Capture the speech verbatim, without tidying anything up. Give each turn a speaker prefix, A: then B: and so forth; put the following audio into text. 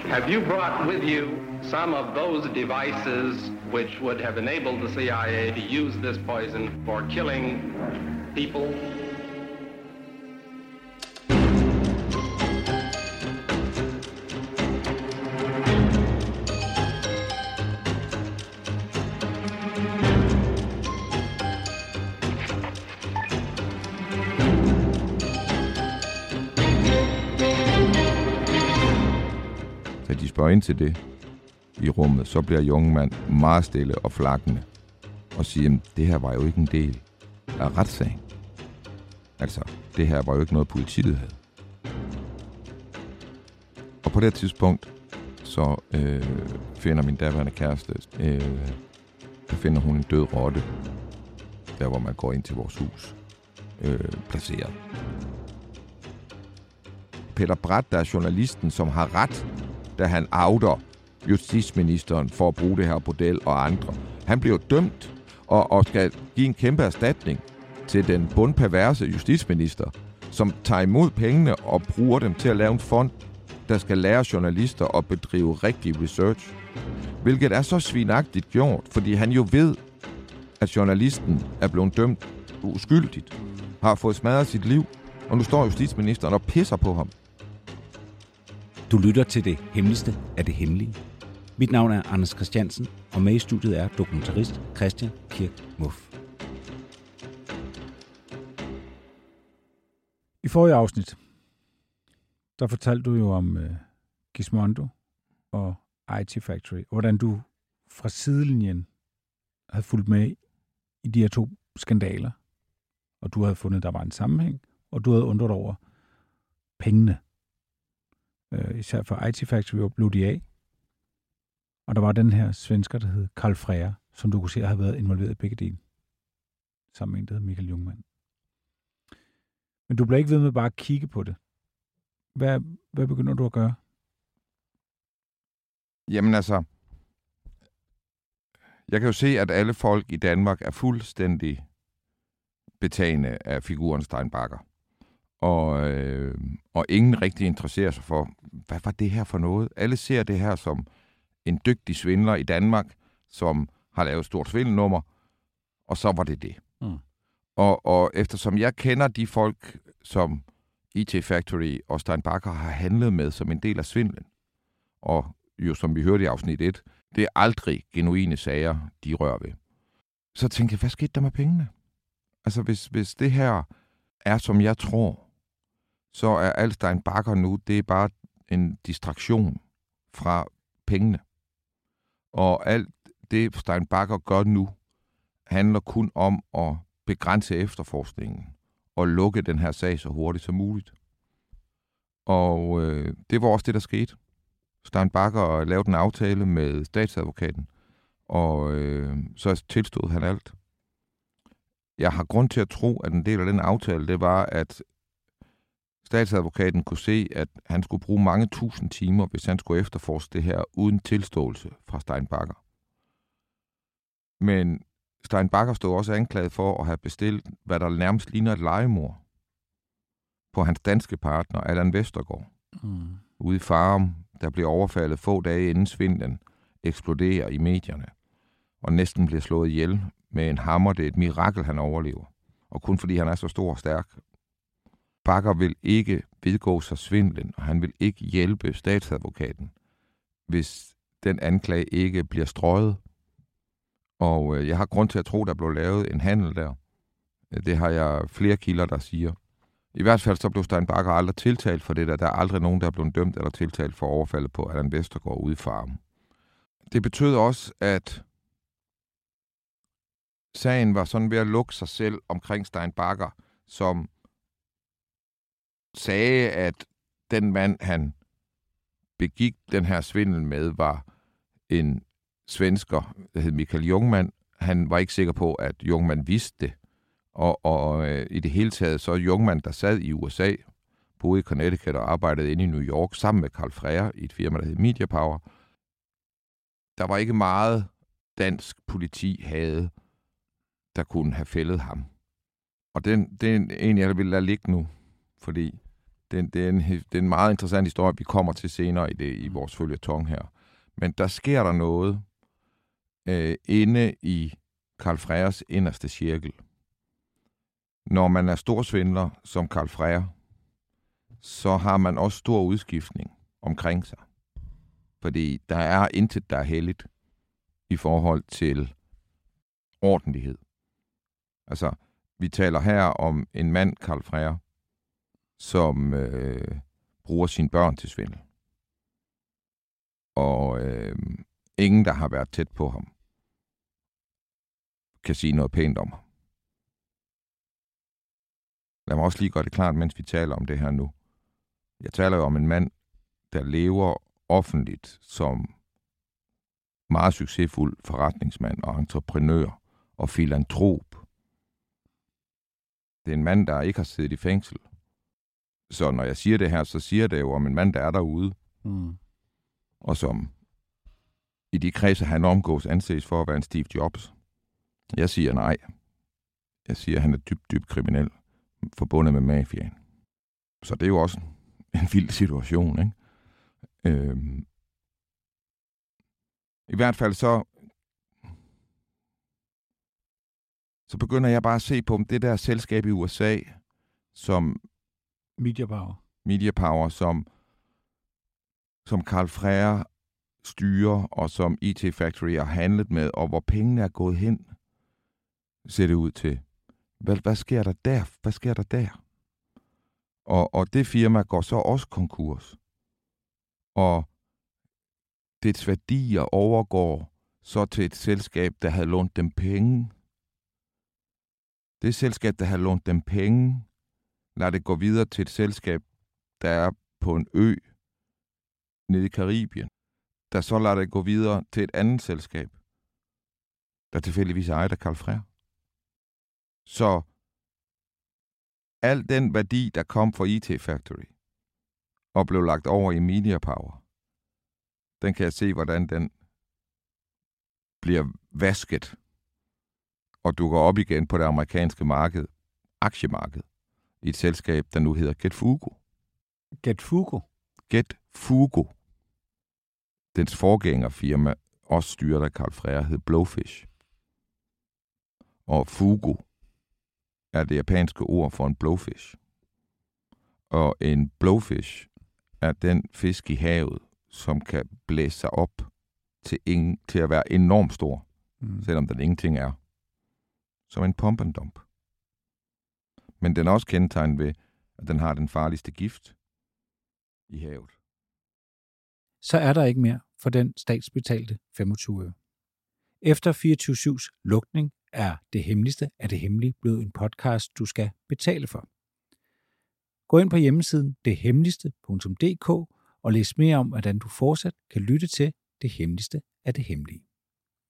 A: Have you brought with you some of those devices which would have enabled the C I A to use this poison for killing people?
B: Spørger ind til det i rummet, så bliver Jungmann meget stille og flakkende og siger, at det her var jo ikke en del af retssagen. Altså, det her var jo ikke noget, politiet havde. Og på det tidspunkt, så øh, finder min daværende kæreste, øh, der finder hun en død rotte, der hvor man går ind til vores hus, øh, placeret. Peter Bradt, der er journalisten, som har ret, da han outer justitsministeren for at bruge det her bordel og andre. Han bliver dømt og, og skal give en kæmpe erstatning til den bundperverse justitsminister, som tager imod pengene og bruger dem til at lave en fond, der skal lære journalister at bedrive rigtig research. Hvilket er så svinagtigt gjort, fordi han jo ved, at journalisten er blevet dømt uskyldigt, har fået smadret sit liv, og nu står justitsministeren og pisser på ham.
C: Du lytter til det hemmeligste af det hemmelige. Mit navn er Anders Christiansen, og med i studiet er dokumentarist Christian Kirk Muff.
D: I forrige afsnit, der fortalte du jo om uh, Gizmondo og I T Factory, og hvordan du fra sidelinjen havde fulgt med i de her to skandaler, og du havde fundet, at der var en sammenhæng, og du havde undret over pengene. Uh, især for I T Factory blev de af. Og der var den her svensker, der hed Carl Freja, som du kunne se havde været involveret i begge dele. Sammen med en, der hed Michael Jungmann. Men du blev ikke ved med bare at kigge på det. Hvad, hvad begynder du at gøre?
B: Jamen altså, jeg kan jo se, at alle folk i Danmark er fuldstændig betagende af figuren Stein Bagger. Og, øh, og ingen rigtig interesserer sig for, hvad var det her for noget? Alle ser det her som en dygtig svindler i Danmark, som har lavet et stort svindelnummer, og så var det det. Mm. Og, og eftersom jeg kender de folk, som I T Factory og Stein Bagger har handlet med som en del af svindlen, og jo som vi hørte i afsnit et, det er aldrig genuine sager, de rører ved. Så tænkte jeg, hvad skete der med pengene? Altså hvis, hvis det her er, som jeg tror, så er alt Stein Bagger nu, det er bare en distraktion fra pengene. Og alt det, Stein Bagger gør nu, handler kun om at begrænse efterforskningen og lukke den her sag så hurtigt som muligt. Og øh, det var også det, der skete. Stein Bagger lavede en aftale med statsadvokaten, og øh, så tilstod han alt. Jeg har grund til at tro, at en del af den aftale, det var, at statsadvokaten kunne se, at han skulle bruge mange tusind timer, hvis han skulle efterforske det her uden tilståelse fra Stein Bagger. Men Stein Bagger stod også anklaget for at have bestilt, hvad der nærmest ligner et legemord på hans danske partner, Allan Vestergaard. Mm. Ude i Farum, der blev overfaldet få dage inden svindlen eksploderer i medierne, og næsten bliver slået ihjel med en hammer. Det er et mirakel, han overlever. Og kun fordi han er så stor og stærk. Bagger vil ikke vedgå sig svindlen, og han vil ikke hjælpe statsadvokaten, hvis den anklage ikke bliver strøget. Og øh, jeg har grund til at tro, der blev lavet en handel der. Det har jeg flere kilder, der siger. I hvert fald så blev Stein Bagger aldrig tiltalt for det der. Der er aldrig nogen, der er blevet dømt eller tiltalt for overfaldet på Allan Vestergaard ude i Farum. Det betød også, at sagen var sådan ved at lukke sig selv omkring Stein Bagger, som sagde, at den mand, han begik den her svindel med, var en svensker, der hed Michael Jungmann. Han var ikke sikker på, at Jungmann vidste det. Og, og øh, i det hele taget, så Jungmann, der sad i U S A, boede i Connecticut og arbejdede inde i New York, sammen med Carl Freja i et firma, der hed Media Power. Der var ikke meget dansk politi havde, der kunne have fældet ham. Og den, det er en, jeg vil lade ligge nu, fordi Det, det, er en, det er en meget interessant historie, vi kommer til senere i, det, i vores føljeton her. Men der sker der noget øh, inde i Karl Freyers inderste cirkel. Når man er storsvindler som Karl Freyer, så har man også stor udskiftning omkring sig. Fordi der er intet, der er helligt i forhold til ordentlighed. Altså, vi taler her om en mand, Karl Freyer, som øh, bruger sine børn til svindel. Og øh, ingen, der har været tæt på ham, kan sige noget pænt om ham. Lad mig også lige gøre det klart, mens vi taler om det her nu. Jeg taler jo om en mand, der lever offentligt som meget succesfuld forretningsmand og entreprenør og filantrop. Det er en mand, der ikke har siddet i fængsel. Så når jeg siger det her, så siger det jo om en mand, der er derude, mm. og som i de kredse, han omgås, anses for at være en Steve Jobs. Jeg siger nej. Jeg siger, at han er dybt, dybt kriminel, forbundet med mafiaen. Så det er jo også en vild situation, ikke? Øhm. I hvert fald så, så begynder jeg bare at se på det der selskab i U S A, som
D: Media Power,
B: Media Power som, som Karl Freyer styrer, og som I T Factory har handlet med, og hvor pengene er gået hen, ser det ud til. Hvad, hvad sker der der? Hvad sker der der? Og, og det firma går så også konkurs. Og dets værdier overgår så til et selskab, der havde lånt dem penge. Det selskab, der havde lånt dem penge, lader det gå videre til et selskab, der er på en ø nede i Karibien, der så lader det gå videre til et andet selskab, der tilfældigvis er ejet af Karl Freyer. Så al den værdi, der kom fra I T Factory og blev lagt over i Media Power, den kan jeg se, hvordan den bliver vasket og dukker op igen på det amerikanske marked, aktiemarked, i et selskab, der nu hedder Getfugo.
D: Getfugo?
B: Getfugo. Dens forgængerfirma, også styret af Karl Freyer, hed Blowfish. Og Fugo er det japanske ord for en blowfish. Og en blowfish er den fisk i havet, som kan blæse sig op til, ingen, til at være enormt stor, mm. selvom den ingenting er. Som en pump and dump. Men den er også kendetegnet ved, at den har den farligste gift i havet.
C: Så er der ikke mere for den statsbetalte femogtyve øre. Efter fireogtyve syvs lukning er Det Hemmeligste af det Hemmelige blevet en podcast, du skal betale for. Gå ind på hjemmesiden det hemmeligste punktum d k og læs mere om, hvordan du fortsat kan lytte til Det Hemmeligste af det Hemmelige.